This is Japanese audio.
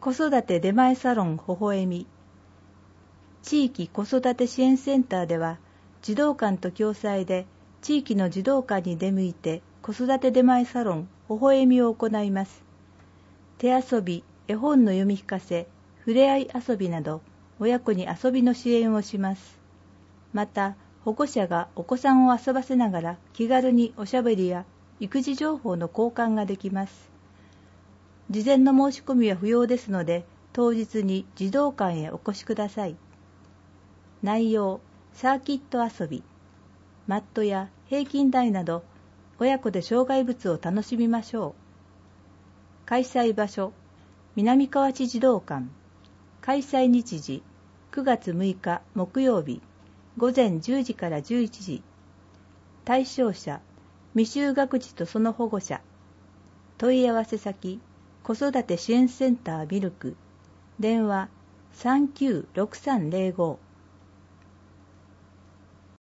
子育て出前サロンほほえみ。地域子育て支援センターでは、児童館と共催で地域の児童館に出向いて子育て出前サロンほほえみを行います。手遊び、絵本の読み聞かせ、ふれあい遊びなど親子に遊びの支援をします。また、保護者がお子さんを遊ばせながら気軽におしゃべりや育児情報の交換ができます。事前の申し込みは不要ですので、当日に児童館へお越しください。内容、サーキット遊び、マットや平均台など、親子で障害物を楽しみましょう。開催場所、南河内児童館。開催日時、9月6日木曜日、午前10時から11時。対象者、未就学児とその保護者。問い合わせ先、子育て支援センターミルク。電話、396305